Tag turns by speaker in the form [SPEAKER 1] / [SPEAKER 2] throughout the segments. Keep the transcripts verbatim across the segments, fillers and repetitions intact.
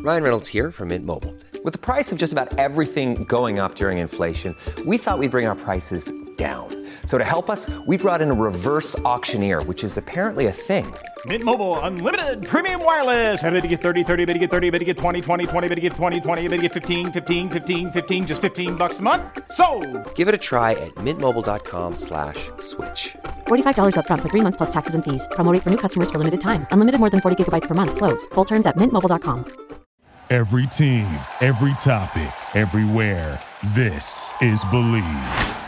[SPEAKER 1] Ryan Reynolds here from Mint Mobile. With the price of just about everything going up during inflation, we thought we'd bring our prices down. So to help us, we brought in a reverse auctioneer, which is apparently a thing.
[SPEAKER 2] Mint Mobile Unlimited Premium Wireless. How to get thirty, thirty, bit to get thirty, bit to get twenty, twenty, twenty, bit to get twenty, twenty, bit to get fifteen, fifteen, fifteen, fifteen, just fifteen bucks a month? Sold!
[SPEAKER 1] Give it a try at mintmobile.com slash switch.
[SPEAKER 3] forty-five dollars up front for three months plus taxes and fees. Promo rate for new customers for limited time. Unlimited more than forty gigabytes per month. Slows full terms at mint mobile dot com.
[SPEAKER 4] Every team, every topic, everywhere. This is Believe.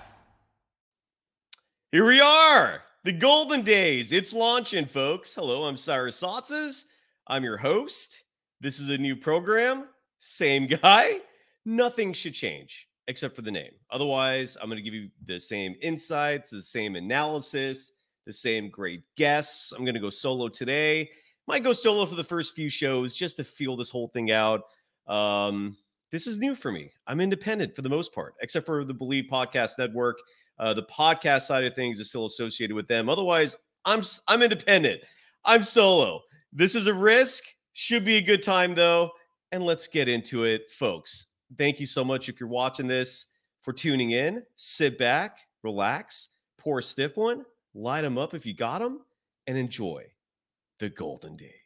[SPEAKER 5] Here we are, the Golden Days. It's launching, folks. Hello, I'm Cyrus Saatsaz. I'm your host. This is a new program. Same guy. Nothing should change except for the name. Otherwise, I'm going to give you the same insights, the same analysis, the same great guests. I'm going to go solo today. Might go solo for the first few shows just to feel this whole thing out. Um, this is new for me. I'm independent for the most part, except for the Believe Podcast Network. Uh, the podcast side of things is still associated with them. Otherwise, I'm I'm independent. I'm solo. This is a risk. Should be a good time, though. And let's get into it, folks. Thank you so much if you're watching this for tuning in. Sit back, relax, pour a stiff one, light them up if you got them, and enjoy the Golden Days.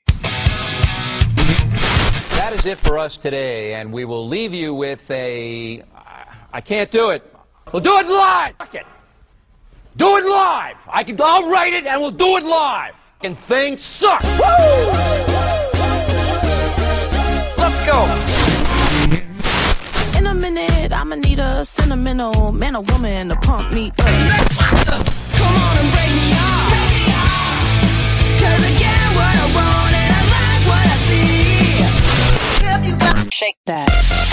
[SPEAKER 6] That is it for us today, and we will leave you with a... I can't do it. We'll do it live. Fuck it. Do it live. I can. I'll write it, and we'll do it live. And thing sucks. Woo!
[SPEAKER 5] Let's go.
[SPEAKER 7] In a minute, I'ma need a sentimental man or woman to pump me up. Come on and break me off. Cause I get what I want and I like what I see. If you got shake that.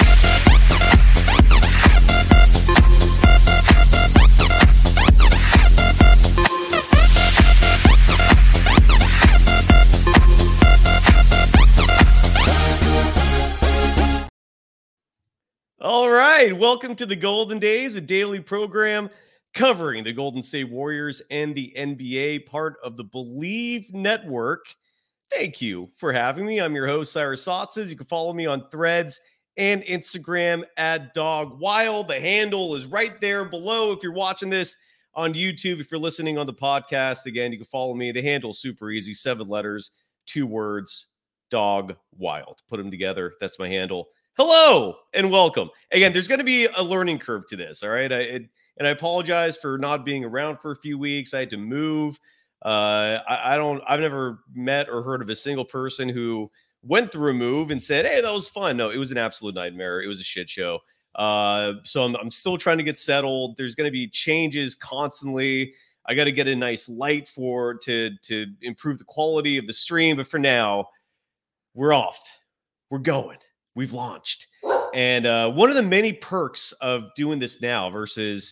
[SPEAKER 5] All right, welcome to the Golden Days, a daily program covering the Golden State Warriors and the N B A, part of the Believe Network. Thank you for having me. I'm your host, Cyrus Saatsaz. You can follow me on Threads and Instagram at Dog Wild. The handle is right there below if you're watching this on YouTube. If you're listening on the podcast, again, you can follow me. The handle is super easy, seven letters, two words, Dog Wild. Put them together. That's my handle. Hello and welcome. Again, there's going to be a learning curve to this, all right? I, it, and I apologize for not being around for a few weeks. I had to move. Uh, I, I don't, I've never met or heard of a single person who went through a move and said, hey, that was fun. No, it was an absolute nightmare. It was a shit show. Uh, so I'm, I'm still trying to get settled. There's going to be changes constantly. I got to get a nice light for to, to improve the quality of the stream. But for now, we're off. We're going. We've launched. And uh, one of the many perks of doing this now versus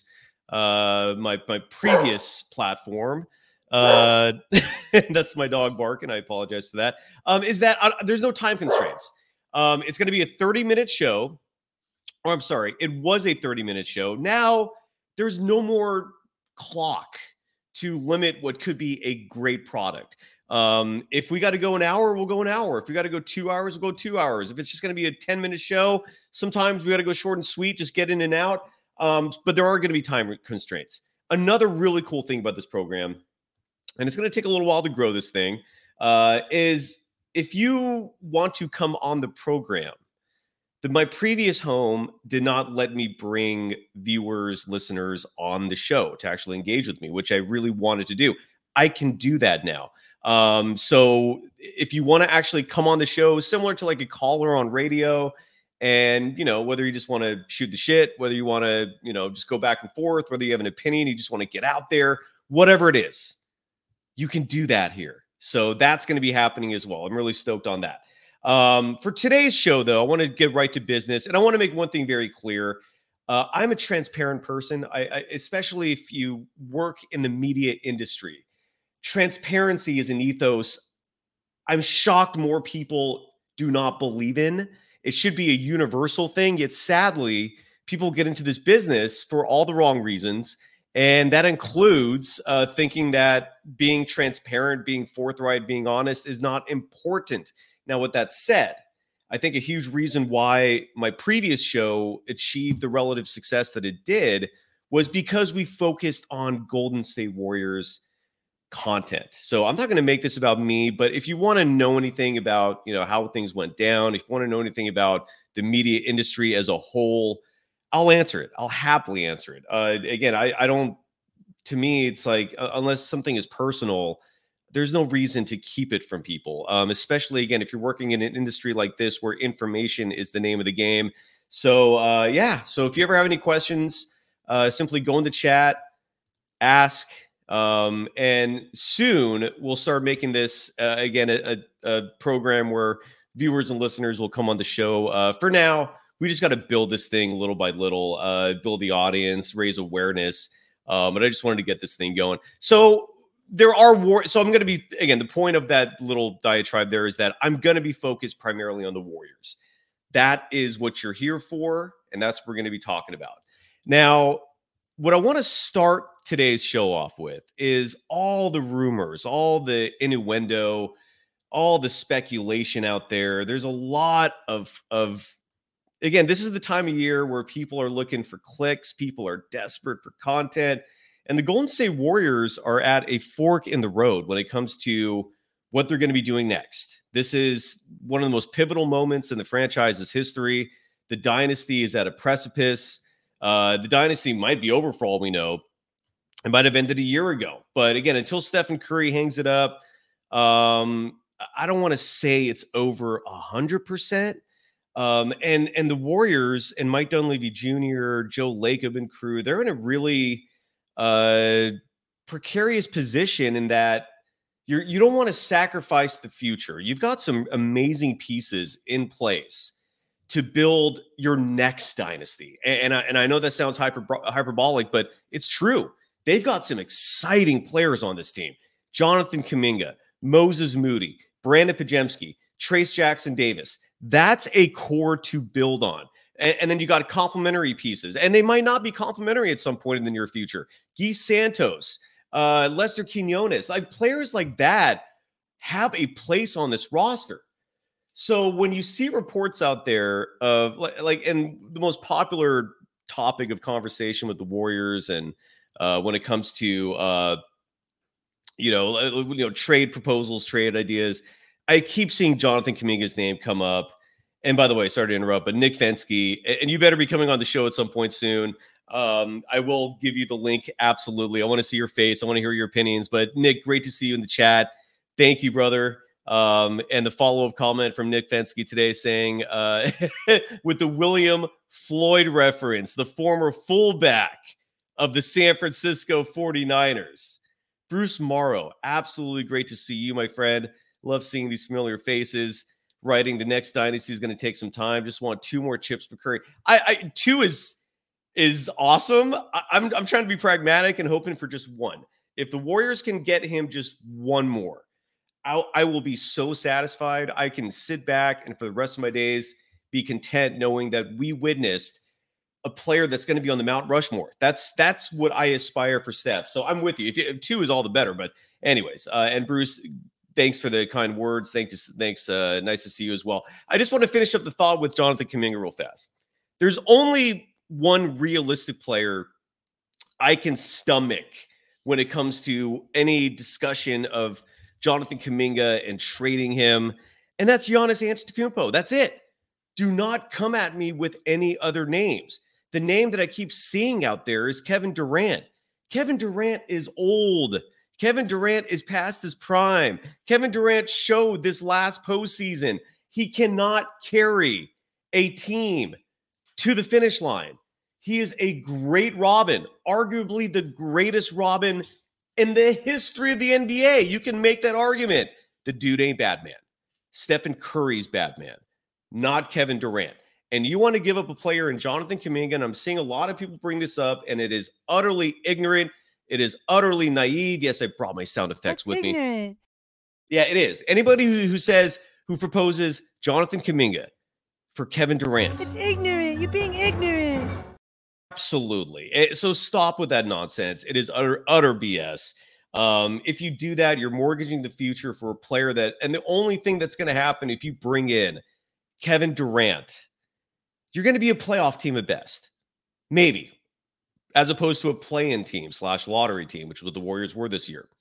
[SPEAKER 5] uh, my, my previous platform, uh, that's my dog barking. I apologize for that, um, is that uh, there's no time constraints. Um, it's going to be a thirty minute show. Or I'm sorry, it was a thirty minute show. Now there's no more clock to limit what could be a great product. Um, if we got to go an hour, we'll go an hour. If we got to go two hours, we'll go two hours. If it's just going to be a ten minute show, sometimes we got to go short and sweet, just get in and out. Um, but there are going to be time constraints. Another really cool thing about this program, and it's going to take a little while to grow this thing, uh, is if you want to come on the program, that my previous home did not let me bring viewers, listeners on the show to actually engage with me, which I really wanted to do. I can do that now. Um, so if you want to actually come on the show, similar to like a caller on radio, and, you know, whether you just want to shoot the shit, whether you want to, you know, just go back and forth, whether you have an opinion, you just want to get out there, whatever it is, you can do that here. So that's going to be happening as well. I'm really stoked on that. Um, for today's show, though, I want to get right to business, and I want to make one thing very clear. Uh, I'm a transparent person, I, I, especially if you work in the media industry. Transparency is an ethos I'm shocked more people do not believe in. It should be a universal thing, yet sadly, people get into this business for all the wrong reasons. And that includes uh, thinking that being transparent, being forthright, being honest is not important. Now, with that said, I think a huge reason why my previous show achieved the relative success that it did was because we focused on Golden State Warriors content. So I'm not going to make this about me, but if you want to know anything about, you know, how things went down, if you want to know anything about the media industry as a whole, I'll answer it. I'll happily answer it. Uh, again, I, I don't, to me, it's like, uh, unless something is personal, there's no reason to keep it from people. Um, especially again, if you're working in an industry like this, where information is the name of the game. So uh, yeah. So if you ever have any questions, uh, simply go in the chat, ask, um, and soon we'll start making this uh, again, a, a program where viewers and listeners will come on the show. Uh, for now, we just got to build this thing little by little, uh, build the audience, raise awareness. Um, but I just wanted to get this thing going. So there are war. So I'm going to be, again, the point of that little diatribe there is that I'm going to be focused primarily on the Warriors. That is what you're here for. And that's what we're going to be talking about. Now, what I want to start today's show off with is all the rumors, all the innuendo, all the speculation out there. There's a lot of, of, again, this is the time of year where people are looking for clicks. People are desperate for content. And the Golden State Warriors are at a fork in the road when it comes to what they're going to be doing next. This is one of the most pivotal moments in the franchise's history. The dynasty is at a precipice. Uh, the dynasty might be over for all we know. It might have ended a year ago. But again, until Stephen Curry hangs it up, um, I don't want to say it's over one hundred percent. Um, and, and the Warriors and Mike Dunleavy Junior, Joe Lacob and crew, they're in a really uh, precarious position in that you're, you don't want to sacrifice the future. You've got some amazing pieces in place to build your next dynasty. And, and, I, and I know that sounds hyper, hyperbolic, but it's true. They've got some exciting players on this team. Jonathan Kuminga, Moses Moody, Brandon Podziemski, Trace Jackson Davis. That's a core to build on. And, and then you got complementary pieces. And they might not be complementary at some point in the near future. Guy Santos, uh, Lester Quinones, like players like that have a place on this roster. So when you see reports out there of like, like and the most popular topic of conversation with the Warriors and uh, when it comes to, uh, you know, you know, trade proposals, trade ideas, I keep seeing Jonathan Kuminga's name come up. And by the way, sorry to interrupt, but Nick Fensky, and you better be coming on the show at some point soon. Um, I will give you the link. Absolutely. I want to see your face. I want to hear your opinions. But Nick, great to see you in the chat. Thank you, brother. Um, and the follow-up comment from Nick Fensky today saying, uh, with the William Floyd reference, the former fullback of the San Francisco forty-niners, Bruce Morrow, absolutely great to see you, my friend. Love seeing these familiar faces. Writing the next dynasty is going to take some time. Just want two more chips for Curry. I, I two is is awesome. I, I'm I'm trying to be pragmatic and hoping for just one. If the Warriors can get him just one more, I I will be so satisfied. I can sit back and for the rest of my days be content knowing that we witnessed a player that's going to be on the Mount Rushmore. That's that's what I aspire for Steph. So I'm with you. If, if two is all the better. But anyways, uh, and Bruce, thanks for the kind words. Thanks, thanks. Uh, nice to see you as well. I just want to finish up the thought with Jonathan Kuminga real fast. There's only one realistic player I can stomach when it comes to any discussion of Jonathan Kuminga and trading him, and that's Giannis Antetokounmpo. That's it. Do not come at me with any other names. The name that I keep seeing out there is Kevin Durant. Kevin Durant is old. Kevin Durant is past his prime. Kevin Durant showed this last postseason he cannot carry a team to the finish line. He is a great Robin, arguably the greatest Robin in the history of the N B A. You can make that argument. The dude ain't Batman. Stephen Curry's Batman, not Kevin Durant. And you want to give up a player in Jonathan Kuminga, and I'm seeing a lot of people bring this up, and it is utterly ignorant. It is utterly naive. Yes, I brought my sound effects
[SPEAKER 8] That's
[SPEAKER 5] with
[SPEAKER 8] ignorant.
[SPEAKER 5] me. Yeah, it is. Anybody who, who says, who proposes Jonathan Kuminga for Kevin Durant.
[SPEAKER 8] It's ignorant. You're being ignorant.
[SPEAKER 5] Absolutely. So stop with that nonsense. It is utter, utter B S. Um, if you do that, you're mortgaging the future for a player that, and the only thing that's going to happen if you bring in Kevin Durant, you're going to be a playoff team at best. Maybe. As opposed to a play-in team slash lottery team, which is what the Warriors were this year.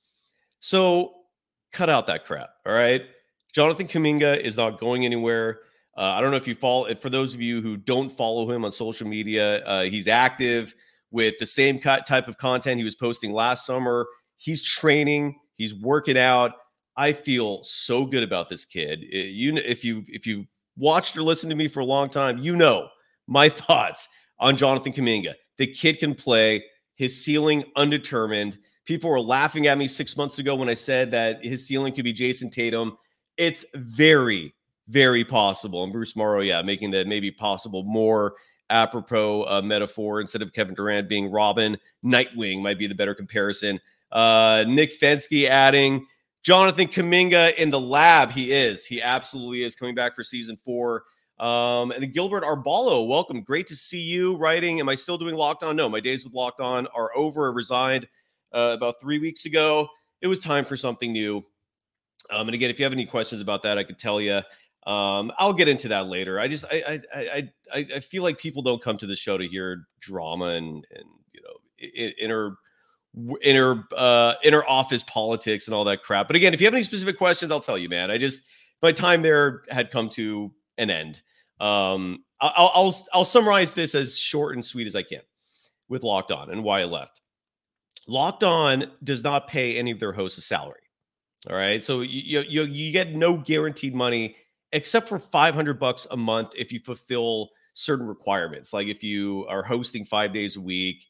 [SPEAKER 5] So cut out that crap, all right? Jonathan Kuminga is not going anywhere. Uh, I don't know if you follow it. For those of you who don't follow him on social media, uh, he's active with the same type of content he was posting last summer. He's training. He's working out. I feel so good about this kid. It, you, if you if you watched or listened to me for a long time, you know my thoughts on Jonathan Kuminga. The kid can play. His ceiling undetermined. People were laughing at me six months ago when I said that his ceiling could be Jason Tatum. It's very, very possible. And Bruce Morrow, yeah, making that maybe possible more apropos uh, metaphor instead of Kevin Durant being Robin. Nightwing might be the better comparison. Uh, Nick Fensky adding Jonathan Kuminga in the lab. He is. He absolutely is coming back for season four. Um, and then Gilbert Arbalo, welcome. Great to see you writing. Am I still doing Locked On? No, my days with Locked On are over. I resigned uh, about three weeks ago. It was time for something new. Um, and again, if you have any questions about that, I could tell you. Um, I'll get into that later. I just, I, I, I, I feel like people don't come to the show to hear drama and, and you know, inner, inner, uh, inner office politics and all that crap. But again, if you have any specific questions, I'll tell you, man. I just, my time there had come to an end. Um, I'll, I'll, I'll summarize this as short and sweet as I can with Locked On and why I left. Locked On does not pay any of their hosts a salary. All right. So you, you, you get no guaranteed money except for five hundred bucks a month if you fulfill certain requirements. Like if you are hosting five days a week,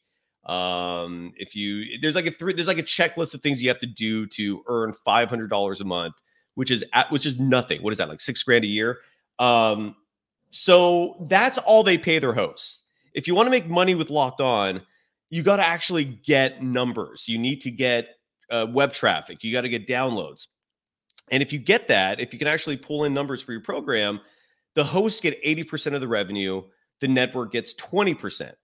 [SPEAKER 5] um, if you, there's like a three, there's like a checklist of things you have to do to earn five hundred dollars a month, which is at, which is nothing. What is that? Like six grand a year. Um, so that's all they pay their hosts. If you want to make money with Locked On, you got to actually get numbers. You need to get uh, web traffic. You got to get downloads. And if you get that, if you can actually pull in numbers for your program, the hosts get eighty percent of the revenue. The network gets twenty percent.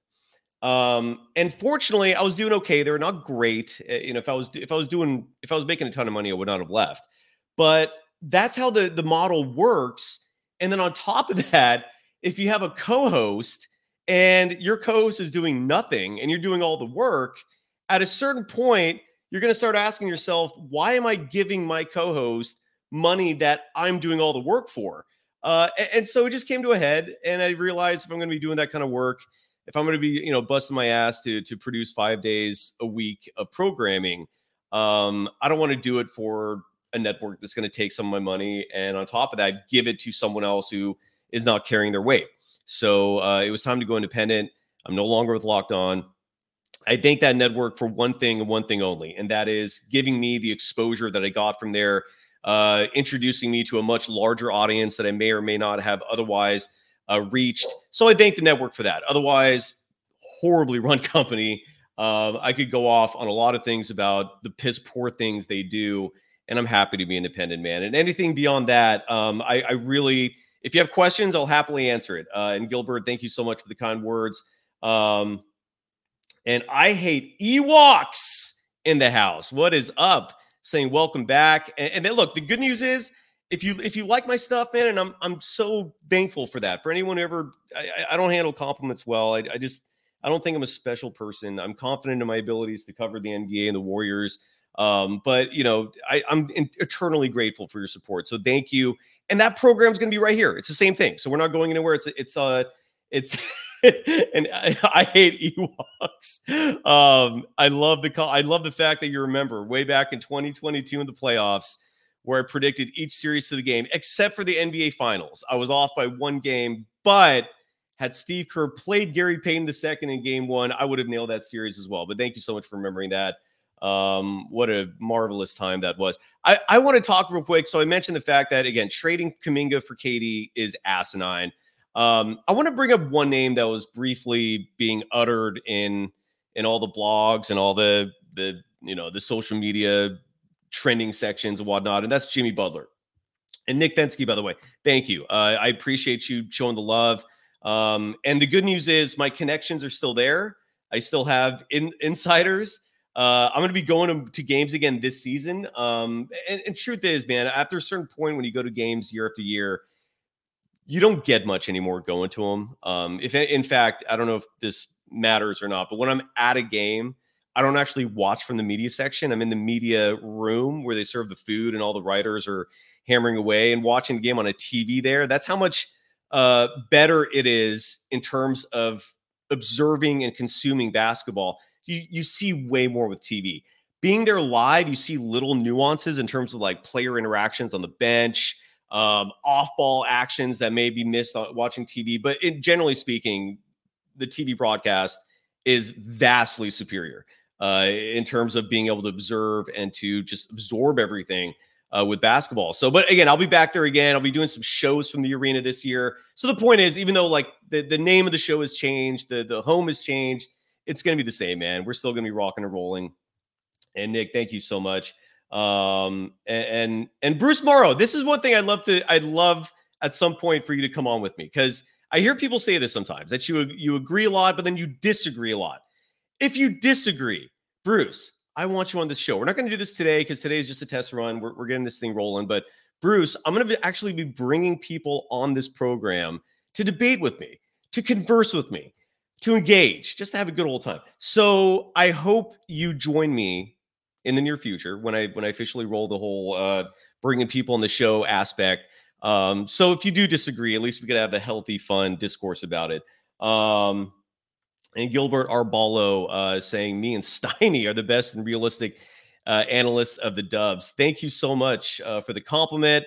[SPEAKER 5] Um, and fortunately, I was doing okay. They're not great. You know, if I was, if I was doing, if I was making a ton of money, I would not have left. But that's how the, the model works. And then on top of that, if you have a co-host and your co-host is doing nothing and you're doing all the work, at a certain point, you're going to start asking yourself, why am I giving my co-host money that I'm doing all the work for? Uh, and, and so it just came to a head. And I realized if I'm going to be doing that kind of work, if I'm going to be, you know, busting my ass to, to produce five days a week of programming, um, I don't want to do it for a network that's going to take some of my money and on top of that, give it to someone else who is not carrying their weight. So uh, it was time to go independent. I'm no longer with Locked On. I thank that network for one thing and one thing only, and that is giving me the exposure that I got from there, uh, introducing me to a much larger audience that I may or may not have otherwise uh, reached. So I thank the network for that. Otherwise, horribly run company. Uh, I could go off on a lot of things about the piss poor things they do. And I'm happy to be independent, man. And anything beyond that, um, I, I really, if you have questions, I'll happily answer it. Uh, and Gilbert, thank you so much for the kind words. Um, and I hate Ewoks in the house. What is up? Saying welcome back. And, and then look, the good news is, if you if you like my stuff, man, and I'm I'm so thankful for that. For anyone who ever, I, I don't handle compliments well. I, I just I don't think I'm a special person. I'm confident in my abilities to cover the N B A and the Warriors. Um, but you know, I, I'm in, eternally grateful for your support. So thank you. And that program is going to be right here. It's the same thing. So we're not going anywhere. It's, it's, uh, it's, and I, I hate Ewoks. Um, I love the call. I love the fact that you remember way back in twenty twenty-two in the playoffs where I predicted each series to the game, except for the N B A finals. I was off by one game, but had Steve Kerr played Gary Payton the second in game one, I would have nailed that series as well. But thank you so much for remembering that. Um, what a marvelous time that was. I, I want to talk real quick. So I mentioned the fact that, again, trading Kuminga for K D is asinine. Um, I want to bring up one name that was briefly being uttered in in all the blogs and all the the you know the social media trending sections and whatnot, and that's Jimmy Butler. And Nick Fensky, by the way, thank you. Uh, I appreciate you showing the love. Um, and the good news is my connections are still there. I still have in, insiders. Uh, I'm going to be going to, to games again this season. Um, and, and truth is, man, after a certain point when you go to games year after year, you don't get much anymore going to them. Um, if in fact, I don't know if this matters or not, but when I'm at a game, I don't actually watch from the media section. I'm in the media room where they serve the food and all the writers are hammering away and watching the game on a T V there. That's how much uh, better it is in terms of observing and consuming basketball. You, you see way more with T V. Being there live, you see little nuances in terms of like player interactions on the bench, um, off-ball actions that may be missed on watching T V. But it, generally speaking, the T V broadcast is vastly superior uh, in terms of being able to observe and to just absorb everything uh, with basketball. So, but again, I'll be back there again. I'll be doing some shows from the arena this year. So the point is, even though like the, the name of the show has changed, the, the home has changed, it's going to be the same, man. We're still going to be rocking and rolling. And Nick, thank you so much. Um, and, and, and Bruce Morrow, this is one thing I'd love to, I'd love at some point for you to come on with me, because I hear people say this sometimes, that you, you agree a lot, but then you disagree a lot. If you disagree, Bruce, I want you on this show. We're not going to do this today because today is just a test run. We're, we're getting this thing rolling. But Bruce, I'm going to actually be bringing people on this program to debate with me, to converse with me, to engage, just to have a good old time. So I hope you join me in the near future when I when I officially roll the whole uh, bringing people on the show aspect. Um, so if you do disagree, at least we could have a healthy, fun discourse about it. Um, and Gilbert Arballo uh, saying me and Steiny are the best and realistic uh, analysts of the Dubs. Thank you so much uh, for the compliment.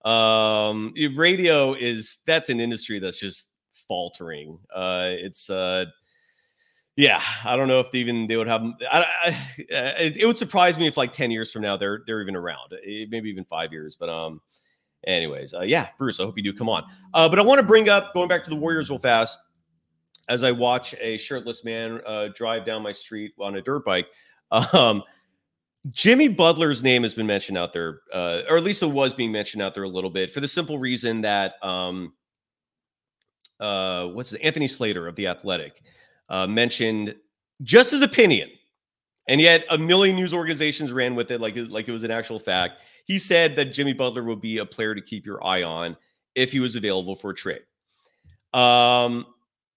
[SPEAKER 5] Um, radio is, that's an industry that's just faltering. Uh, it's, uh, yeah, I don't know if they even they would have. I, I, it, it would surprise me if like ten years from now they're they're even around. It, maybe even five years. But um, anyways, uh, yeah, Bruce, I hope you do come on. Uh, but I want to bring up, going back to the Warriors real fast, as I watch a shirtless man uh, drive down my street on a dirt bike. Um, Jimmy Butler's name has been mentioned out there, uh, or at least it was being mentioned out there a little bit, for the simple reason that um, uh, what's it, Anthony Slater of The Athletic uh, mentioned just his opinion, and yet a million news organizations ran with it like it, like it was an actual fact. He said that Jimmy Butler would be a player to keep your eye on if he was available for a trade. Um,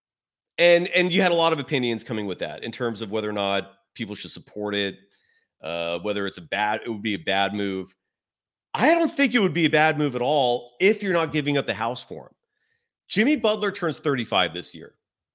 [SPEAKER 5] and and you had a lot of opinions coming with that in terms of whether or not people should support it, uh, whether it's a bad, it would be a bad move. I don't think it would be a bad move at all if you're not giving up the house for him. Jimmy Butler turns thirty-five this year.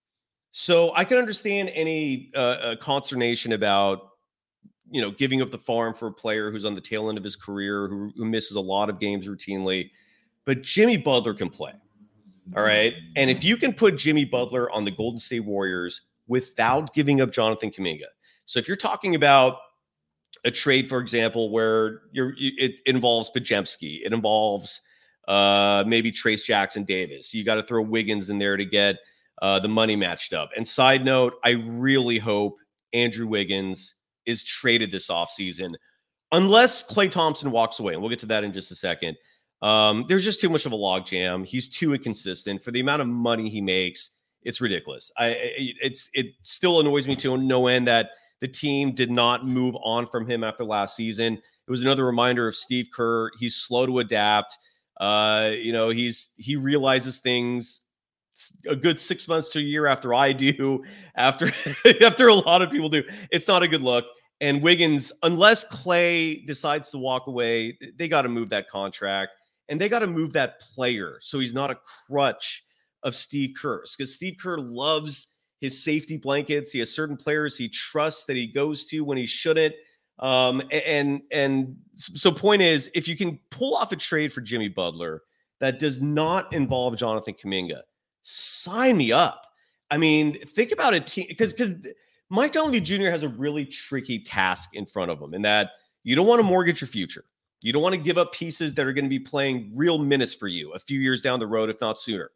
[SPEAKER 5] So I can understand any uh, uh, consternation about, you know, giving up the farm for a player who's on the tail end of his career, who, who misses a lot of games routinely. But Jimmy Butler can play. All right. And if you can put Jimmy Butler on the Golden State Warriors without giving up Jonathan Kuminga. So if you're talking about a trade, for example, where you're, it involves Podziemski, it involves uh, maybe Trace Jackson Davis. You got to throw Wiggins in there to get uh, the money matched up. And side note, I really hope Andrew Wiggins is traded this offseason, unless Klay Thompson walks away. And we'll get to that in just a second. Um, there's just too much of a logjam. He's too inconsistent for the amount of money he makes. It's ridiculous. I, it's, it still annoys me to no end that the team did not move on from him after last season. It was another reminder of Steve Kerr. He's slow to adapt. Uh, you know, he's, he realizes things a good six months to a year after I do, after, after a lot of people do. It's not a good look. And Wiggins, unless Klay decides to walk away, they got to move that contract. And they got to move that player so he's not a crutch of Steve Kerr's, because Steve Kerr loves his safety blankets. He has certain players he trusts that he goes to when he shouldn't. Um, and and so point is, if you can pull off a trade for Jimmy Butler that does not involve Jonathan Kuminga, sign me up. I mean, think about it, because because Mike Dunleavy Junior has a really tricky task in front of him in that you don't want to mortgage your future. You don't want to give up pieces that are going to be playing real minutes for you a few years down the road, if not sooner.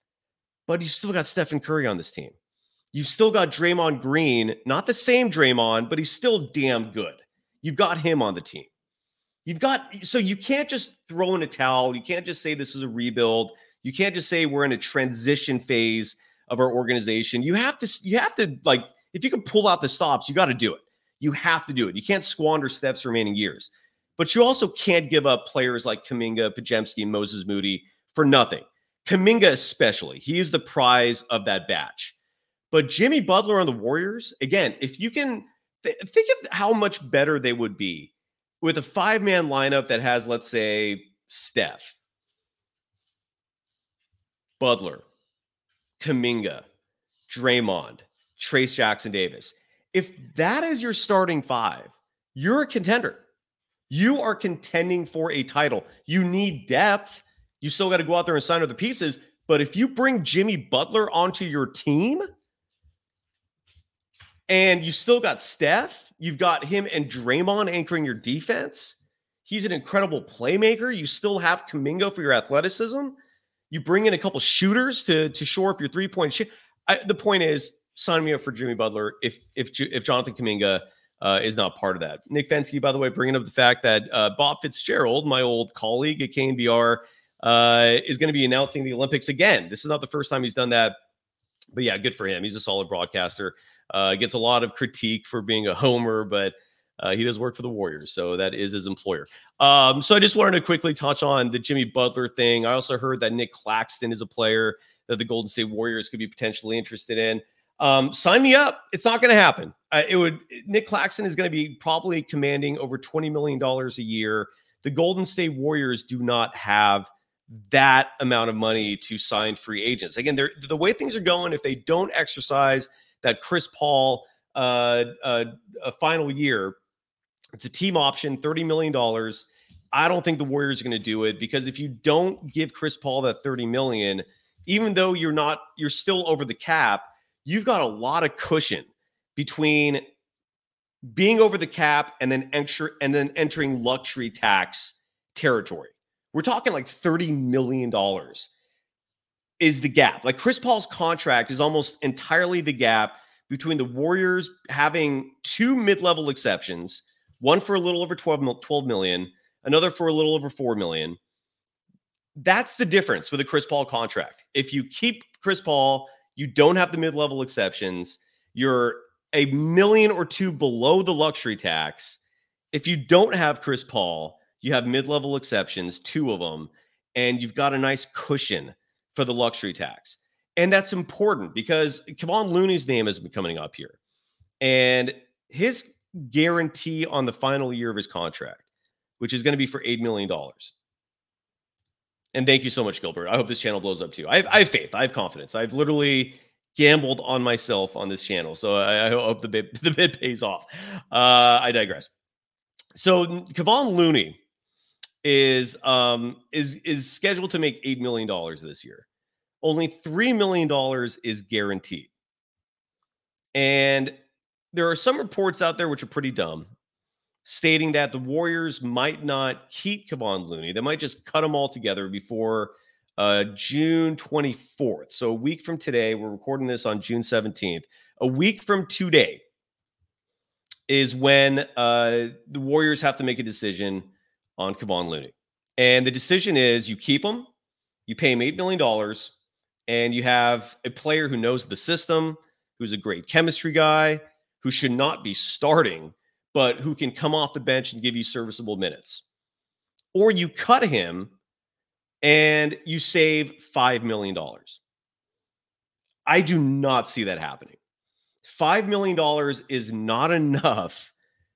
[SPEAKER 5] But you've still got Stephen Curry on this team. You've still got Draymond Green, not the same Draymond, but he's still damn good. You've got him on the team. You've got, so you can't just throw in a towel. You can't just say this is a rebuild. You can't just say we're in a transition phase of our organization. You have to, you have to like, if you can pull out the stops, you got to do it. You have to do it. You can't squander Steph's remaining years. But you also can't give up players like Kuminga, Podziemski, and Moses Moody for nothing. Kuminga especially, he is the prize of that batch. But Jimmy Butler on the Warriors, again, if you can th- think of how much better they would be with a five-man lineup that has, let's say, Steph, Butler, Kuminga, Draymond, Trace Jackson Davis. If that is your starting five, you're a contender. You are contending for a title. You need depth. You still got to go out there and sign other pieces. But if you bring Jimmy Butler onto your team and you still got Steph, you've got him and Draymond anchoring your defense. He's an incredible playmaker. You still have Kuminga for your athleticism. You bring in a couple shooters to, to shore up your three-point shot. I, the point is, sign me up for Jimmy Butler if if if Jonathan Kuminga uh, is not part of that. Nick Fensky, by the way, bringing up the fact that uh, Bob Fitzgerald, my old colleague at K N B R, uh, is going to be announcing the Olympics again. This is not the first time he's done that. But yeah, good for him. He's a solid broadcaster. Uh, gets a lot of critique for being a homer, but uh, he does work for the Warriors, so that is his employer. Um, so I just wanted to quickly touch on the Jimmy Butler thing. I also heard that Nick Claxton is a player that the Golden State Warriors could be potentially interested in. Um, sign me up. It's not going to happen. Uh, it would. Nick Claxton is going to be probably commanding over twenty million dollars a year. The Golden State Warriors do not have that amount of money to sign free agents. Again, they're, the way things are going, if they don't exercise that Chris Paul uh, uh, a final year, it's a team option, thirty million dollars. I don't think the Warriors are going to do it, because if you don't give Chris Paul that thirty million dollars, even though you're not, you're still over the cap, you've got a lot of cushion between being over the cap and then enter, and then entering luxury tax territory. We're talking like thirty million dollars is the gap. Like Chris Paul's contract is almost entirely the gap between the Warriors having two mid-level exceptions, one for a little over twelve million, another for a little over four million. That's the difference with a Chris Paul contract. If you keep Chris Paul, you don't have the mid-level exceptions. You're a million or two below the luxury tax. If you don't have Chris Paul, you have mid-level exceptions, two of them, and you've got a nice cushion for the luxury tax. And that's important because Kevon Looney's name has been coming up here. And his guarantee on the final year of his contract, which is going to be for eight million dollars. And thank you so much, Gilbert. I hope this channel blows up too. I have, I have faith. I have confidence. I've literally gambled on myself on this channel. So I, I hope the bid, the bid pays off. Uh, I digress. So Kevon Looney is, um, is, is scheduled to make eight million dollars this year. Only three million dollars is guaranteed. And there are some reports out there which are pretty dumb, stating that the Warriors might not keep Kevon Looney. They might just cut him all together before uh, June twenty-fourth. So a week from today, we're recording this on June seventeenth. A week from today is when uh, the Warriors have to make a decision on Kevon Looney. And the decision is you keep him, you pay him eight million dollars, and you have a player who knows the system, who's a great chemistry guy, who should not be starting, but who can come off the bench and give you serviceable minutes. Or you cut him and you save five million dollars. I do not see that happening. five million dollars is not enough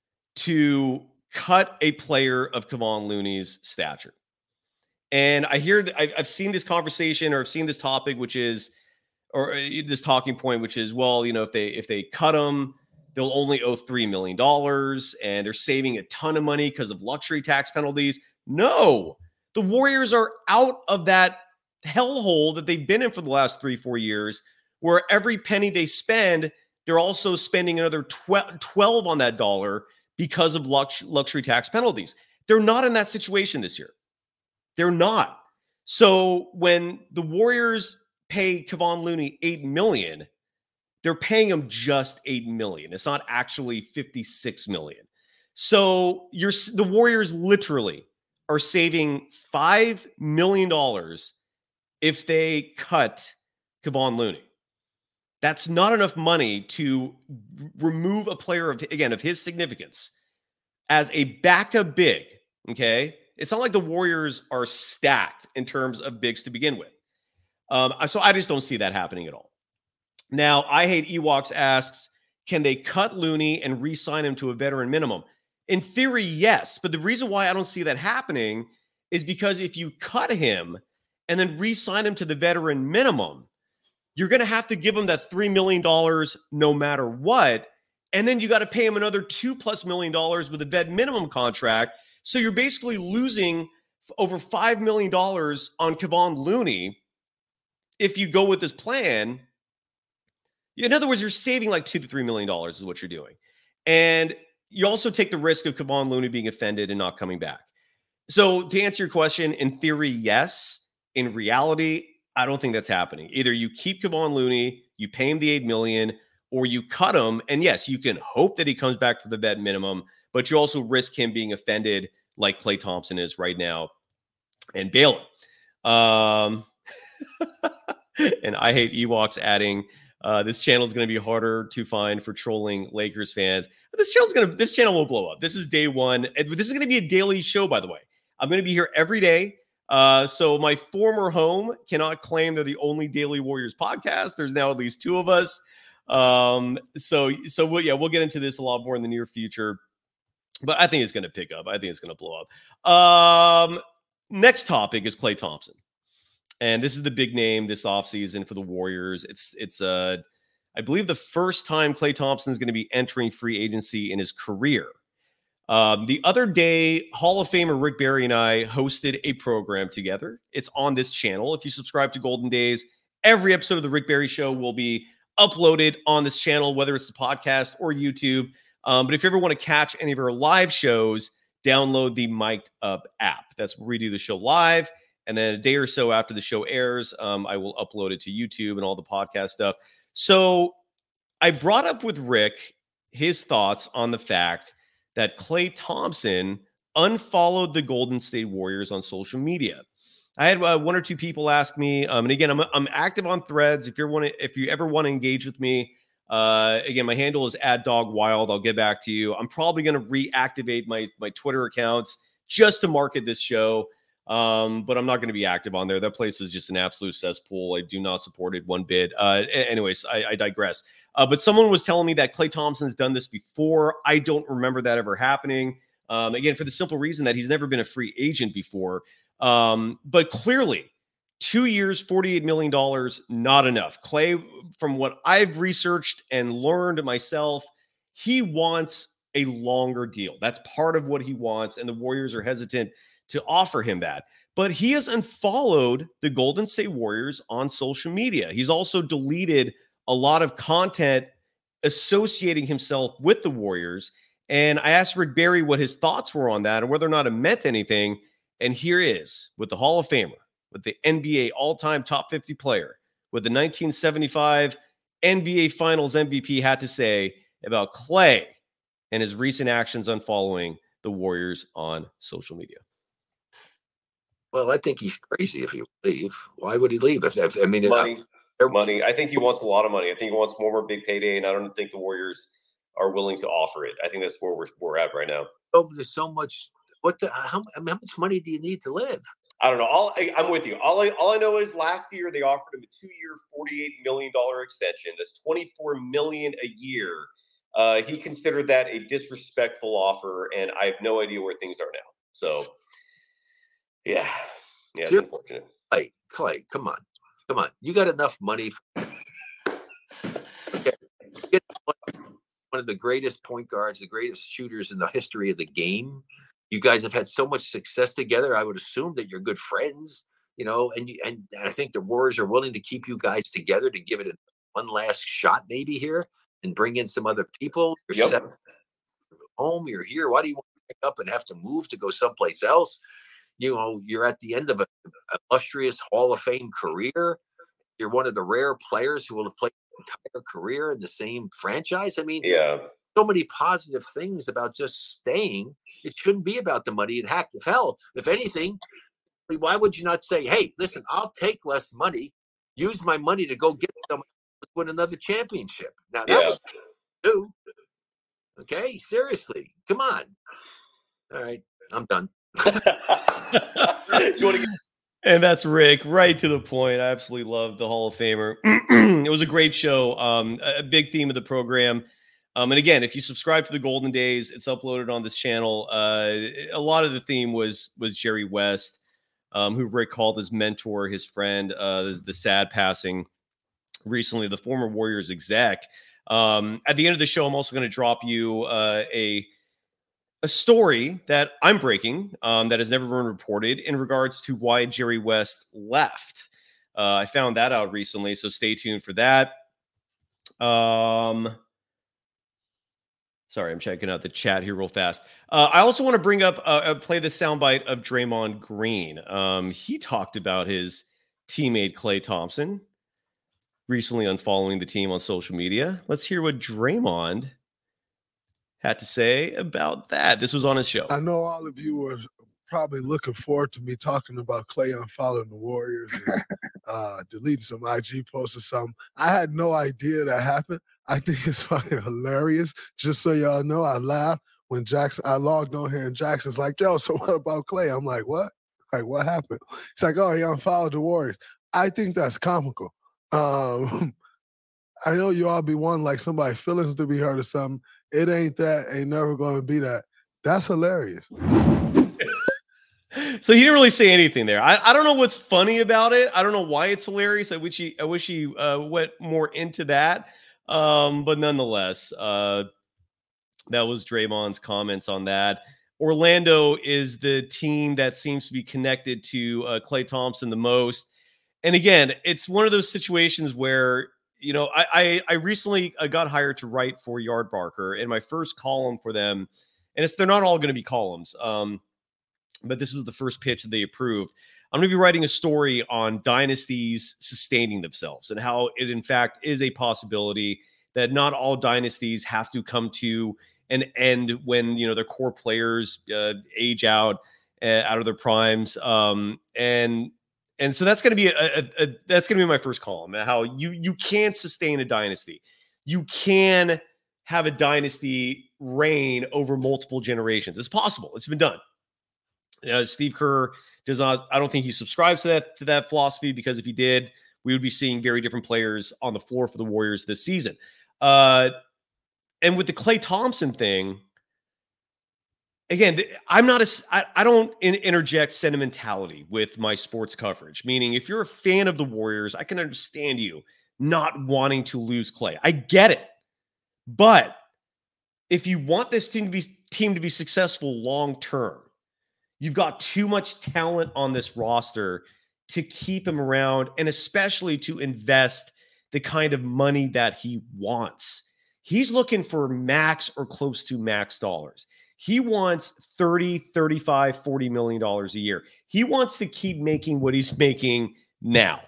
[SPEAKER 5] to cut a player of Kevon Looney's stature. And I hear, I've seen this conversation, or I've seen this topic, which is, or this talking point, which is, well, you know, if they, if they cut him, they'll only owe three million dollars and they're saving a ton of money because of luxury tax penalties. No, the Warriors are out of that hellhole that they've been in for the last three, four years, where every penny they spend, they're also spending another twelve on that dollar because of lux- luxury tax penalties. They're not in that situation this year. They're not. So when the Warriors pay Kevon Looney eight million dollars, they're paying him just eight million dollars. It's not actually fifty-six million dollars. So you're, the Warriors literally are saving five million dollars if they cut Kevon Looney. That's not enough money to remove a player of, again, of his significance as a backup big, okay? It's not like the Warriors are stacked in terms of bigs to begin with. Um, so I just don't see that happening at all. Now, I Hate Ewoks asks, can they cut Looney and re-sign him to a veteran minimum? In theory, yes. But the reason why I don't see that happening is because if you cut him and then re-sign him to the veteran minimum, you're going to have to give him that three million dollars no matter what. And then you got to pay him another two plus million dollars with a vet minimum contract. So you're basically losing over five million dollars on Kevon Looney if you go with this plan. In other words, you're saving like two to three million dollars is what you're doing. And you also take the risk of Kevon Looney being offended and not coming back. So to answer your question, in theory, yes. In reality, I don't think that's happening. Either you keep Kevon Looney, you pay him the eight million dollars, or you cut him. And yes, you can hope that he comes back for the vet minimum, but you also risk him being offended like Klay Thompson is right now and bail him. Um, and I Hate Ewoks adding, uh, this channel is going to be harder to find for trolling Lakers fans. But this channel's going to, this channel will blow up. This is day one. This is going to be a daily show, by the way. I'm going to be here every day. Uh, so my former home cannot claim they're the only Daily Warriors podcast. There's now at least two of us. Um, so, so we'll, yeah, we'll get into this a lot more in the near future, but I think it's going to pick up. I think it's going to blow up. Um, next topic is Klay Thompson. And this is the big name this offseason for the Warriors. It's, it's, uh, I believe the first time Klay Thompson is going to be entering free agency in his career. Um, the other day, Hall of Famer Rick Barry and I hosted a program together. It's on this channel. If you subscribe to Golden Days, every episode of the Rick Barry Show will be uploaded on this channel, whether it's the podcast or YouTube. Um, but if you ever want to catch any of our live shows, download the Mic'd Up app. That's where we do the show live. And then a day or so after the show airs, um, I will upload it to YouTube and all the podcast stuff. So I brought up with Rick his thoughts on the fact that Klay Thompson unfollowed the Golden State Warriors on social media. I had uh, one or two people ask me, um, and again, I'm I'm active on Threads. If you want to, if you ever want to engage with me, uh, again, my handle is at Dog Wild. I'll get back to you. I'm probably going to reactivate my my Twitter accounts just to market this show, um, but I'm not going to be active on there. That place is just an absolute cesspool. I do not support it one bit. Uh, anyways, I, I digress. Uh, but someone was telling me that Klay Thompson's done this before. I don't remember that ever happening. Um, again, for the simple reason that he's never been a free agent before. Um, but clearly, two years, forty-eight million dollars, not enough. Klay, from what I've researched and learned myself, he wants a longer deal. That's part of what he wants, and the Warriors are hesitant to offer him that. But he has unfollowed the Golden State Warriors on social media. He's also deleted a lot of content associating himself with the Warriors. And I asked Rick Barry what his thoughts were on that and whether or not it meant anything. And here is with the Hall of Famer, with the N B A all-time top fifty player, with the nineteen seventy-five N B A Finals M V P had to say about Klay and his recent actions on following the Warriors on social media.
[SPEAKER 9] Well, I think he's crazy if he leave. Why would he leave? If, if I mean,
[SPEAKER 5] money, uh, money. I think he wants a lot of money. I think he wants more, more big payday, and I don't think the Warriors are willing to offer it. I think that's where we're we're at right now.
[SPEAKER 9] Oh, there's so much. What the? How, I mean, how much money do you need to live?
[SPEAKER 5] I don't know. All I, I'm with you. All I all I know is last year they offered him a two-year, forty-eight million dollars extension. That's twenty-four million dollars a year. Uh, he considered that a disrespectful offer, and I have no idea where things are now. So, yeah, yeah, it's unfortunate.
[SPEAKER 9] Klay, Klay, come on, come on. You got enough money. For... Okay. Get one of the greatest point guards, the greatest shooters in the history of the game. You guys have had so much success together. I would assume that you're good friends, you know, and you, and I think the Warriors are willing to keep you guys together to give it a, one last shot maybe here and bring in some other people. You're
[SPEAKER 5] yep.
[SPEAKER 9] set home, you're here. Why do you want to pick up and have to move to go someplace else? You know, you're at the end of an illustrious Hall of Fame career. You're one of the rare players who will have played an entire career in the same franchise. I mean,
[SPEAKER 5] yeah,
[SPEAKER 9] so many positive things about just staying. It shouldn't be about the money. And heck, if hell, if anything, why would you not say, hey, listen, I'll take less money, use my money to go get someone to win another championship. Now, that
[SPEAKER 5] yeah.
[SPEAKER 9] would do. Okay, seriously, come on. All right, I'm done.
[SPEAKER 5] you want to get And that's Rick, right to the point. I absolutely love the Hall of Famer. It was a great show. Um, a big theme of the program. Um, and again, if you subscribe to the Golden Days, it's uploaded on this channel. Uh, a lot of the theme was was Jerry West, um, who Rick called his mentor, his friend, uh, the, the sad passing recently, the former Warriors exec. Um, at the end of the show, I'm also going to drop you uh, a a story that I'm breaking um, that has never been reported in regards to why Jerry West left. Uh, I found that out recently, so stay tuned for that. Um, sorry, I'm checking out the chat here real fast. Uh, I also want to bring up, uh, play the soundbite of Draymond Green. Um, he talked about his teammate Klay Thompson recently unfollowing the team on social media. Let's hear what Draymond had to say about that. This was on his show.
[SPEAKER 10] I know all of you were probably looking forward to me talking about Klay unfollowing the Warriors and uh, deleting some I G posts or something. I had no idea that happened. I think it's fucking hilarious. Just so y'all know, I laughed when Jackson, I logged on here and Jackson's like, yo, so what about Klay? I'm like, what? Like, what happened? It's like, oh, he unfollowed the Warriors. I think that's comical. Um, I know you all be wanting like somebody feelings to be hurt or something. It ain't that, ain't never going to be that. That's hilarious.
[SPEAKER 5] So he didn't really say anything there. I, I don't know what's funny about it. I don't know why it's hilarious. I wish he, I wish he uh, went more into that. Um, but nonetheless, uh, that was Draymond's comments on that. Orlando is the team that seems to be connected to uh, Klay Thompson the most. And again, it's one of those situations where, you know, I, I, I recently I got hired to write for Yardbarker, and my first column for them, and it's they're not all going to be columns, um, but this was the first pitch that they approved. I'm going to be writing a story on dynasties sustaining themselves and how it, in fact, is a possibility that not all dynasties have to come to an end when, you know, their core players uh, age out, uh, out of their primes, um, and. And so that's going to be a, a, a that's going to be my first column. How you you can sustain a dynasty, you can have a dynasty reign over multiple generations. It's possible. It's been done. Uh, Steve Kerr does not. I don't think he subscribes to that to that philosophy, because if he did, we would be seeing very different players on the floor for the Warriors this season. Uh, and with the Klay Thompson thing. Again, I'm not a, I, I don't in, interject sentimentality with my sports coverage, meaning if you're a fan of the Warriors, I can understand you not wanting to lose Klay. I get it. But if you want this team to be team to be successful long-term, you've got too much talent on this roster to keep him around, and especially to invest the kind of money that he wants. He's looking for max or close to max dollars. He wants thirty, thirty-five, forty million dollars a year. He wants to keep making what he's making now.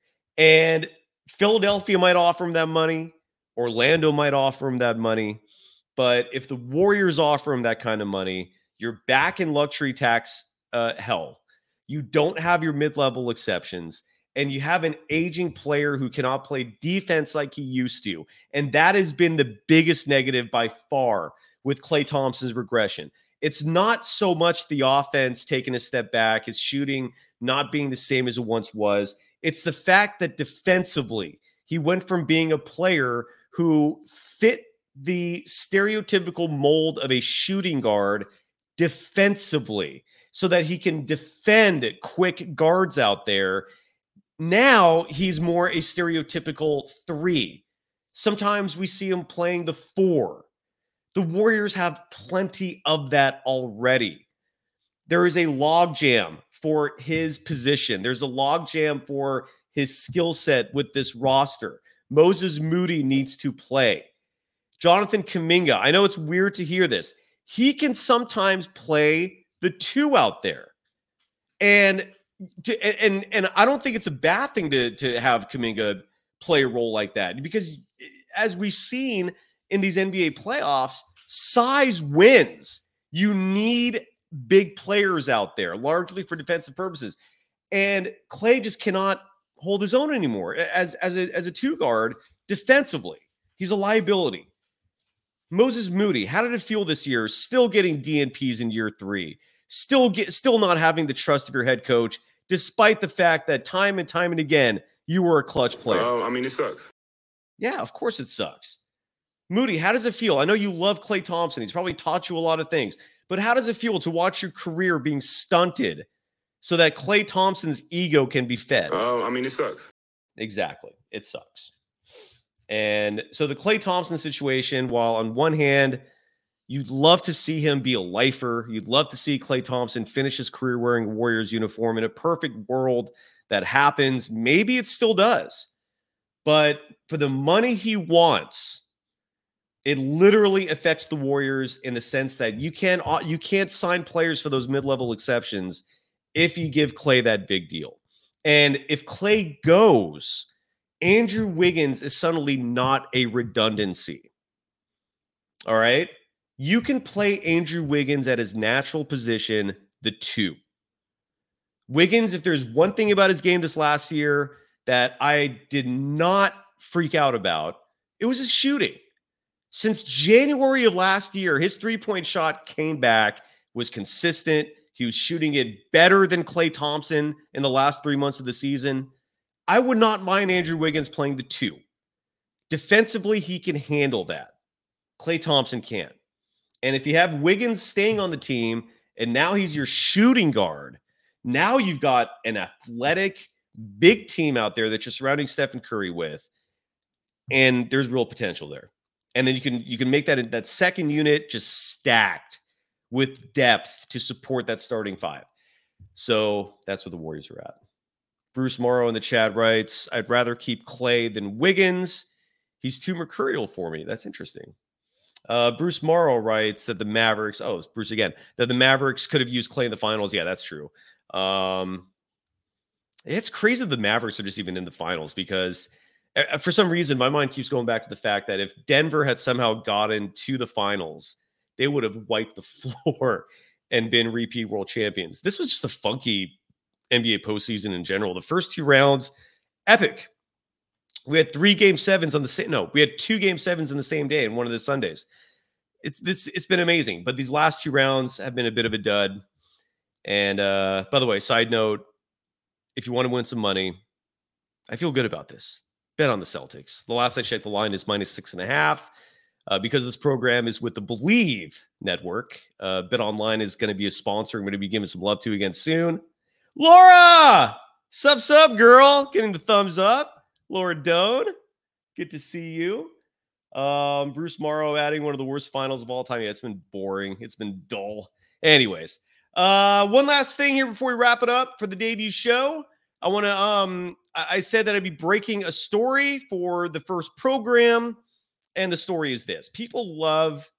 [SPEAKER 5] And Philadelphia might offer him that money. Orlando might offer him that money. But if the Warriors offer him that kind of money, you're back in luxury tax uh, hell. You don't have your mid-level exceptions. And you have an aging player who cannot play defense like he used to. And that has been the biggest negative by far with Klay Thompson's regression. It's not so much the offense taking a step back, his shooting not being the same as it once was. It's the fact that defensively, he went from being a player who fit the stereotypical mold of a shooting guard defensively so that he can defend quick guards out there. Now he's more a stereotypical three. Sometimes we see him playing the four. The Warriors have plenty of that already. There is a logjam for his position. There's a logjam for his skill set with this roster. Moses Moody needs to play. Jonathan Kuminga, I know it's weird to hear this. He can sometimes play the two out there. And to, and and I don't think it's a bad thing to, to have Kuminga play a role like that, because as we've seen in these N B A playoffs, size wins. You need big players out there, largely for defensive purposes. And Klay just cannot hold his own anymore as, as, a, as a two guard defensively. He's a liability. Moses Moody, how did it feel this year? Still getting D N Ps in year three. Still get, still not having the trust of your head coach despite the fact that time and time and again, you were a clutch player.
[SPEAKER 11] Uh, I mean, it sucks.
[SPEAKER 5] Yeah, of course it sucks. Moody, how does it feel? I know you love Klay Thompson. He's probably taught you a lot of things. But how does it feel to watch your career being stunted so that Klay Thompson's ego can be fed?
[SPEAKER 11] Uh, I mean, it sucks.
[SPEAKER 5] Exactly. It sucks. And so the Klay Thompson situation, while on one hand, you'd love to see him be a lifer. You'd love to see Klay Thompson finish his career wearing a Warriors uniform. In a perfect world, that happens. Maybe it still does. But for the money he wants, it literally affects the Warriors in the sense that you can't, you can't sign players for those mid-level exceptions if you give Klay that big deal. And if Klay goes, Andrew Wiggins is suddenly not a redundancy. All right? You can play Andrew Wiggins at his natural position, the two. Wiggins, if there's one thing about his game this last year that I did not freak out about, it was his shooting. Since January of last year, his three-point shot came back, was consistent. He was shooting it better than Klay Thompson in the last three months of the season. I would not mind Andrew Wiggins playing the two. Defensively, he can handle that. Klay Thompson can't. And if you have Wiggins staying on the team, and now he's your shooting guard, now you've got an athletic, big team out there that you're surrounding Stephen Curry with, and there's real potential there. And then you can you can make that that second unit just stacked with depth to support that starting five. So that's where the Warriors are at. Bruce Morrow in the chat writes, I'd rather keep Klay than Wiggins. He's too mercurial for me. That's interesting. Uh, Bruce Morrow writes that the Mavericks, oh, it's Bruce again, that the Mavericks could have used Klay in the finals. Yeah, that's true. Um, it's crazy the Mavericks are just even in the finals because uh, for some reason, my mind keeps going back to the fact that if Denver had somehow gotten to the finals, they would have wiped the floor and been repeat world champions. This was just a funky N B A postseason in general. The first two rounds, epic. We had three game sevens on the same, no, we had two game sevens in the same day in one of the Sundays. It's this, it's been amazing, but these last two rounds have been a bit of a dud. And uh, by the way, side note, if you want to win some money, I feel good about this. Bet on the Celtics. The last I checked, the line is minus six and a half. Uh, because this program is with the Believe Network, uh, BetOnline is going to be a sponsor. I'm going to be giving some love to again soon. Laura! Sup, sup, girl? Getting the thumbs up. Laura Doan, good to see you. Um, Bruce Morrow adding one of the worst finals of all time. Yeah, it's been boring. It's been dull. Anyways, uh, one last thing here before we wrap it up for the debut show. I want to, um, I-, I said that I'd be breaking a story for the first program. And the story is this. People love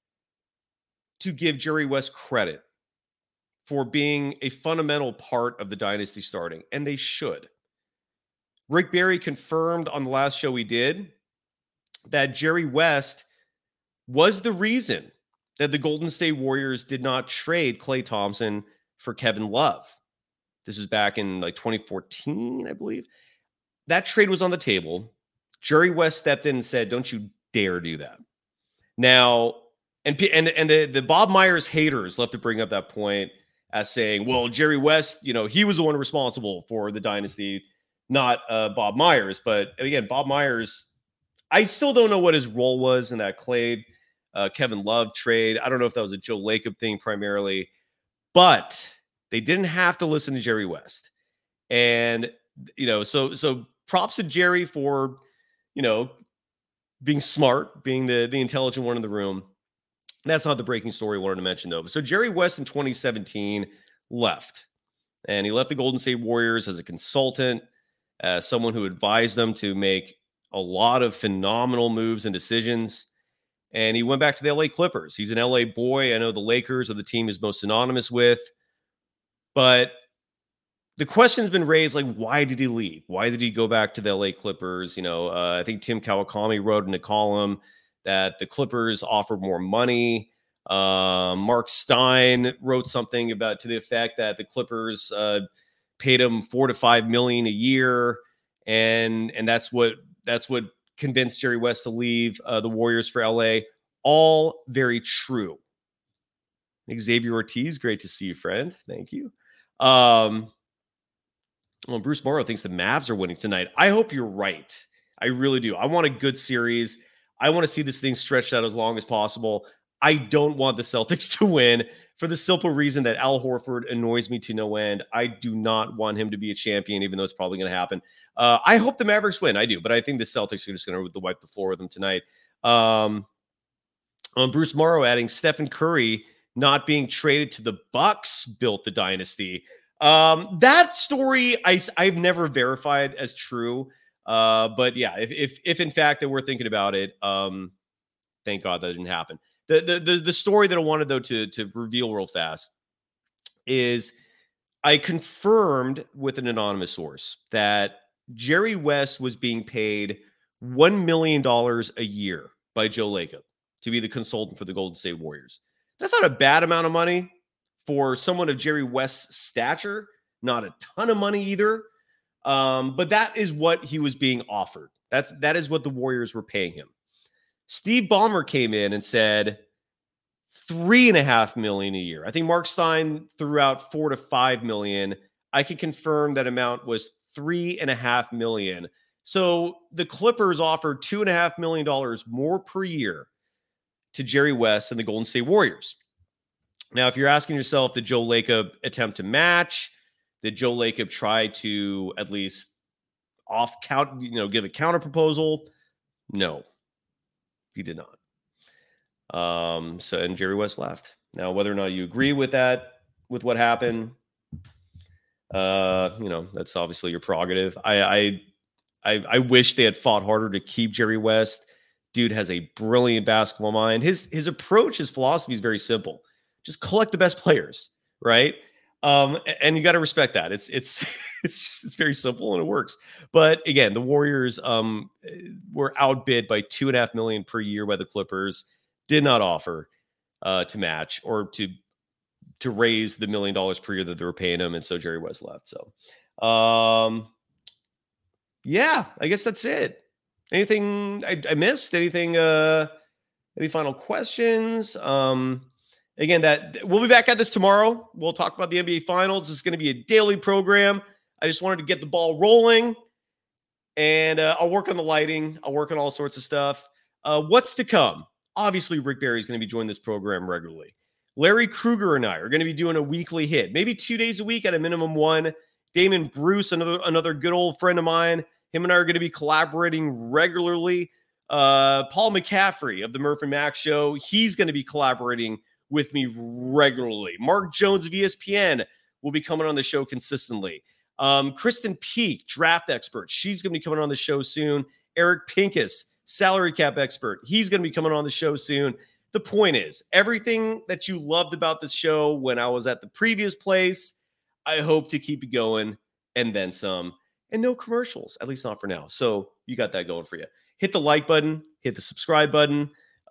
[SPEAKER 5] to give Jerry West credit for being a fundamental part of the dynasty starting, and they should. Rick Barry confirmed on the last show we did that Jerry West was the reason that the Golden State Warriors did not trade Klay Thompson for Kevin Love. This was back in like twenty fourteen, I believe. That trade was on the table. Jerry West stepped in and said, don't you dare do that. Now, and and and the, the Bob Myers haters love to bring up that point as saying, well, Jerry West, you know, he was the one responsible for the dynasty, not uh, Bob Myers. But again, Bob Myers, I still don't know what his role was in that Klay, uh, Kevin Love trade. I don't know if that was a Joe Lacob thing primarily, but they didn't have to listen to Jerry West. And, you know, so so props to Jerry for, you know, being smart, being the, the intelligent one in the room. That's not the breaking story I wanted to mention, though. So Jerry West in twenty seventeen left. And he left the Golden State Warriors as a consultant, as someone who advised them to make a lot of phenomenal moves and decisions. And he went back to the L A Clippers. He's an L A boy. I know the Lakers are the team he's most synonymous with. But the question's been raised, like, why did he leave? Why did he go back to the L A Clippers? You know, uh, I think Tim Kawakami wrote in a column that the Clippers offered more money. Um, Mark Stein wrote something about to the effect that the Clippers uh, paid him four to five million a year, and and that's what that's what convinced Jerry West to leave uh, the Warriors for L A. All very true. Xavier Ortiz, great to see you, friend. Thank you. Um, Well, Bruce Morrow thinks the Mavs are winning tonight. I hope you're right. I really do. I want a good series. I want to see this thing stretched out as long as possible. I don't want the Celtics to win for the simple reason that Al Horford annoys me to no end. I do not want him to be a champion, even though it's probably going to happen. Uh, I hope the Mavericks win. I do, but I think the Celtics are just going to wipe the floor with them tonight. Um, on Bruce Morrow adding Stephen Curry not being traded to the Bucks built the dynasty. Um, that story I, I've never verified as true. Uh, but yeah, if, if, if in fact that we're thinking about it, um, thank God that didn't happen. The, the, the, the story that I wanted though to, to reveal real fast is I confirmed with an anonymous source that Jerry West was being paid one million dollars a year by Joe Lacob to be the consultant for the Golden State Warriors. That's not a bad amount of money for someone of Jerry West's stature. Not a ton of money either. Um, but that is what he was being offered. That's, that is what the Warriors were paying him. Steve Ballmer came in and said three and a half million a year. I think Mark Stein threw out four to five million. I can confirm that amount was three and a half million. So the Clippers offered two and a half million dollars more per year to Jerry West and the Golden State Warriors. Now, if you're asking yourself, did Joe Lacob attempt to match? Did Joe Lacob try to at least off count, you know, give a counter proposal? No, he did not. Um, so, and Jerry West left. Now, whether or not you agree with that, with what happened, uh, you know, that's obviously your prerogative. I, I, I, I wish they had fought harder to keep Jerry West. Dude has a brilliant basketball mind. His, his approach, his philosophy is very simple. Just collect the best players, right? Um, and you got to respect that. It's, it's, it's, just, it's very simple and it works. But again, the Warriors um, were outbid by two and a half million per year by the Clippers. Did not offer uh, to match or to to raise the million dollars per year that they were paying him, and so Jerry West left. So, um, yeah, I guess that's it. Anything I, I missed? Anything? Uh, any final questions? Um, again, that we'll be back at this tomorrow. We'll talk about the N B A Finals. It's going to be a daily program. I just wanted to get the ball rolling, and uh, I'll work on the lighting. I'll work on all sorts of stuff. Uh, what's to come? Obviously, Rick Barry is going to be joining this program regularly. Larry Kruger and I are going to be doing a weekly hit, maybe two days a week at a minimum one. Damon Bruce, another another good old friend of mine, him and I are going to be collaborating regularly. Uh, Paul McCaffrey of the Murph and Max Show, he's going to be collaborating with me regularly. Mark Jones of E S P N will be coming on the show consistently. Um, Kristen Peak, draft expert, she's going to be coming on the show soon. Eric Pincus, salary cap expert, he's going to be coming on the show soon. The point is, everything that you loved about this show when I was at the previous place, I hope to keep it going and then some. And no commercials, at least not for now. So you got that going for you. Hit the like button, hit the subscribe button.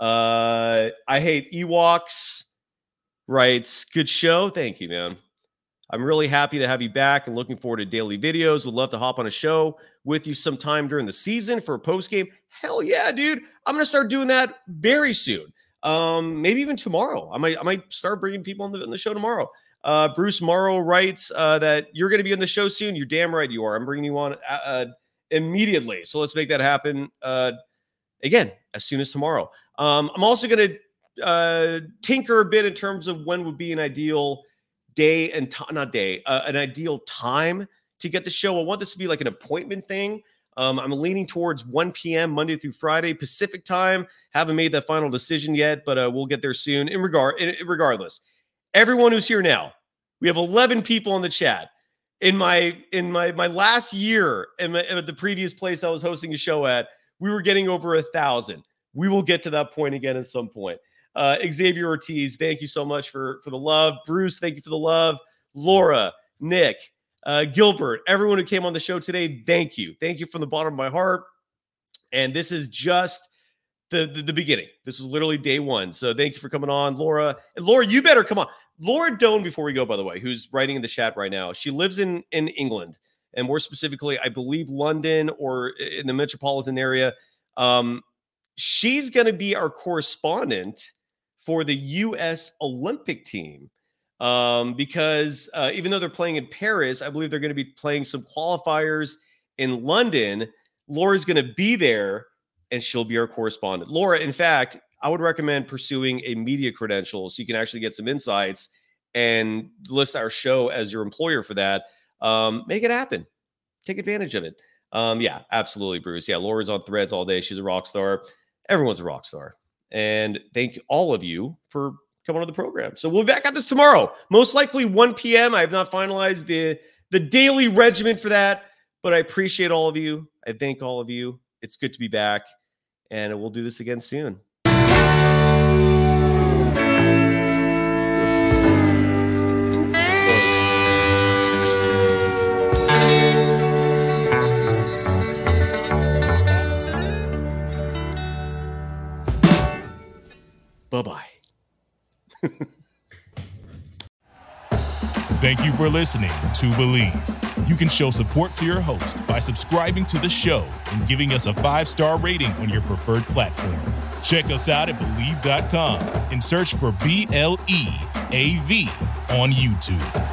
[SPEAKER 5] Uh, I hate Ewoks. Writes, good show. Thank you, man. I'm really happy to have you back and looking forward to daily videos. Would love to hop on a show with you sometime during the season for a post game. Hell yeah, dude. I'm going to start doing that very soon. Um, maybe even tomorrow. I might, I might start bringing people on the, on the show tomorrow. Uh, Bruce Morrow writes uh, that you're going to be on the show soon. You're damn right you are. I'm bringing you on uh, immediately. So let's make that happen uh, again as soon as tomorrow. Um, I'm also going to uh, tinker a bit in terms of when would be an ideal day and time, not day, uh, an ideal time to get the show. I want this to be like an appointment thing. Um, I'm leaning towards one p.m. Monday through Friday Pacific time. Haven't made that final decision yet, but uh, we'll get there soon. In regard, in, regardless, everyone who's here now, we have eleven people in the chat. In my in my my last year, in my, at the previous place I was hosting a show at, we were getting over a thousand. We will get to that point again at some point. Uh, Xavier Ortiz, thank you so much for for the love. Bruce, thank you for the love. Laura, Nick. Uh, Gilbert, everyone who came on the show today, thank you. Thank you from the bottom of my heart. And this is just the, the, the beginning. This is literally day one. So thank you for coming on, Laura. And Laura, you better come on. Laura Doan, before we go, by the way, who's writing in the chat right now. She lives in, in England, and more specifically, I believe London or in the metropolitan area. Um, she's going to be our correspondent for the U S Olympic team. um, because uh, even though they're playing in Paris, I believe they're going to be playing some qualifiers in London. Laura's going to be there, and she'll be our correspondent. Laura, in fact, I would recommend pursuing a media credential so you can actually get some insights and list our show as your employer for that. Um, make it happen. Take advantage of it. Um, yeah, absolutely, Bruce. Yeah, Laura's on Threads all day. She's a rock star. Everyone's a rock star. And thank all of you for coming on the program. So we'll be back at this tomorrow, most likely one p.m. I have not finalized the, the daily regimen for that, but I appreciate all of you. I thank all of you. It's good to be back, and we'll do this again soon. Bye-bye.
[SPEAKER 4] Thank you for listening to Believe. You can show support to your host by subscribing to the show and giving us a five-star rating on your preferred platform. Check us out at Believe dot com and search for B L E A V on YouTube.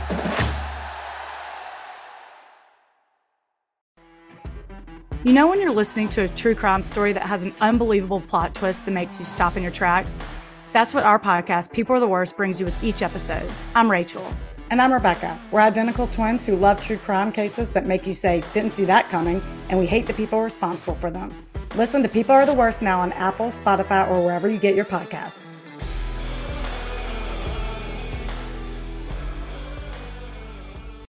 [SPEAKER 11] You know when you're listening to a true crime story that has an unbelievable plot twist that makes you stop in your tracks? That's what our podcast, People Are the Worst, brings you with each episode. I'm Rachel.
[SPEAKER 12] And I'm Rebecca. We're identical twins who love true crime cases that make you say, didn't see that coming, and we hate the people responsible for them. Listen to People Are the Worst now on Apple, Spotify, or wherever you get your podcasts.